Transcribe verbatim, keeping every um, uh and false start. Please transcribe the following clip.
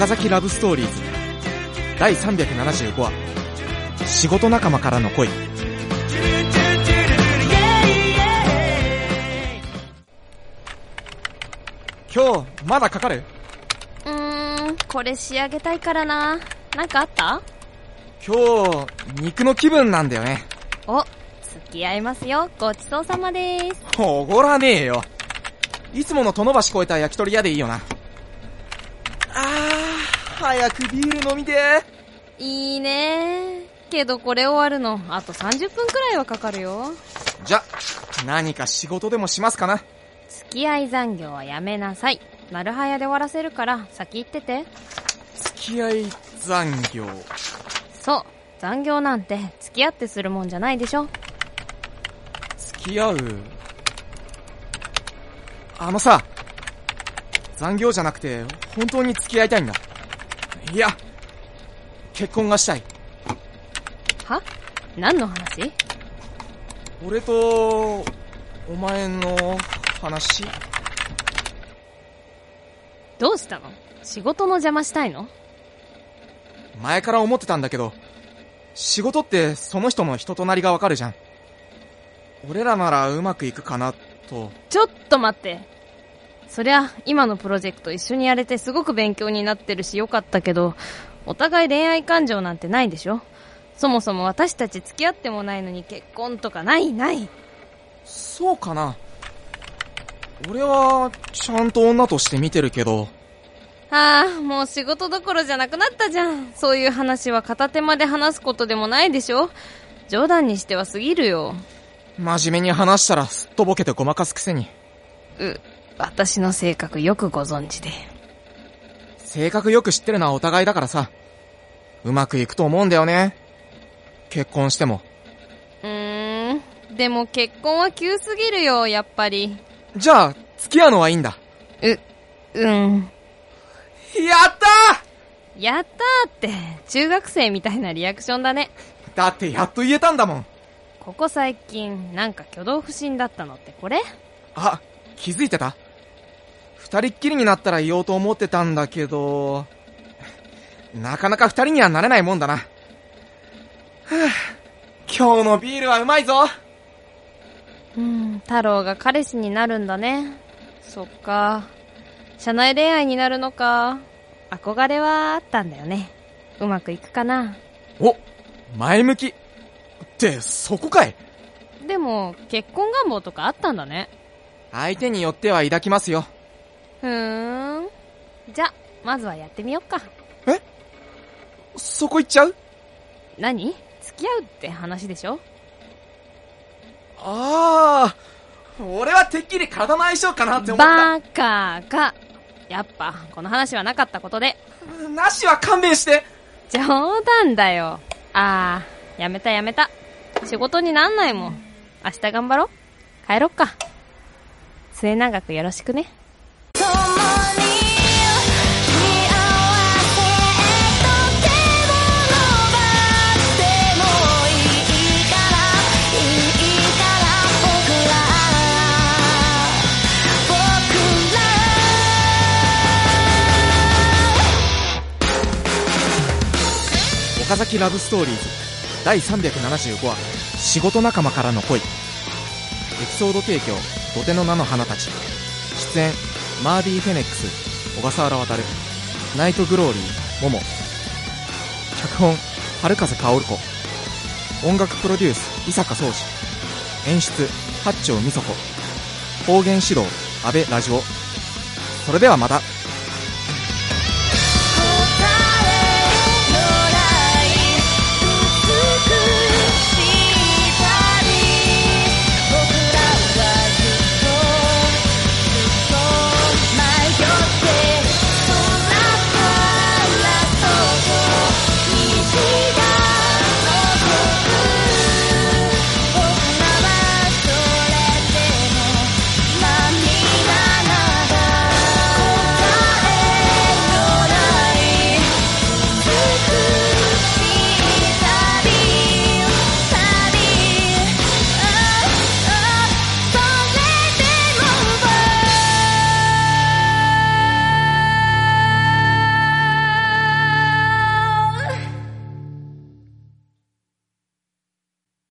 岡崎ラブストーリーズだいさんびゃくななじゅうごわ、仕事仲間からの恋。今日まだかかる？ うーん、これ仕上げたいからな。なんかあった？ 今日肉の気分なんだよね。 お、付き合いますよ。ごちそうさまです。 おごらねえよ。いつもの殿橋越えた焼き鳥屋でいいよな。あー、早くビール飲みて。 いいね。けどこれ終わるのあとさんじゅっぷんくらいはかかるよ。 じゃ、何か仕事でもしますかな。 付き合い残業はやめなさい。なるはやで終わらせるから先行ってて。 付き合い残業。 そう、残業なんて付き合ってするもんじゃないでしょ。 付き合う。あのさ、残業じゃなくて本当に付き合いたいんだ。いや、結婚がしたい。 は？何の話？ 俺とお前の話。 どうしたの？仕事の邪魔したいの？ 前から思ってたんだけど、仕事ってその人の人となりがわかるじゃん。俺らならうまくいくかなと。 ちょっと待って。そりゃ今のプロジェクト一緒にやれてすごく勉強になってるしよかったけど、お互い恋愛感情なんてないでしょ。そもそも私たち付き合ってもないのに結婚とかないない。 そうかな。俺はちゃんと女として見てるけど。 ああ、もう仕事どころじゃなくなったじゃん。そういう話は片手間で話すことでもないでしょ。冗談にしては過ぎるよ。 真面目に話したらすっとぼけてごまかすくせに。 う、私の性格よくご存知で。 性格よく知ってるのはお互いだからさ、うまくいくと思うんだよね。結婚しても。 うーん、でも結婚は急すぎるよ、やっぱり。 じゃあ付き合うのはいいんだ。 う、うん。 やったーやったーって中学生みたいなリアクションだね。 だってやっと言えたんだもん。 ここ最近なんか挙動不審だったのってこれ？ あ、気づいてた？二人っきりになったら言おうと思ってたんだけど、なかなか二人にはなれないもんだな。今日のビールはうまいぞ。 うん、太郎が彼氏になるんだね。そっか。社内恋愛になるのか。憧れはあったんだよね。うまくいくかな。 お、前向きってそこかい。 でも結婚願望とかあったんだね。 相手によっては抱きますよ。 ふーん。じゃ、まずはやってみよっか。 え？そこ行っちゃう？ 何？付き合うって話でしょ？ ああ、俺はてっきり体の相性かなって思った。 バカか。やっぱこの話はなかったことで。 なしは勘弁して。 冗談だよ。あー、やめたやめた。仕事になんないもん。明日頑張ろう。帰ろっか。末永くよろしくね。 岡崎ラブストーリーズだいさんびゃくななじゅうごわ、仕事仲間からの恋。エピソード提供、土手の菜の花たち。出演、マービー・フェネックス、小笠原渉。ナイト・グローリー、モモ。脚本、春風薫子。音楽プロデュース、伊坂壮司。演出、八丁美佐子。方言指導、安倍ラジオ。それではまた。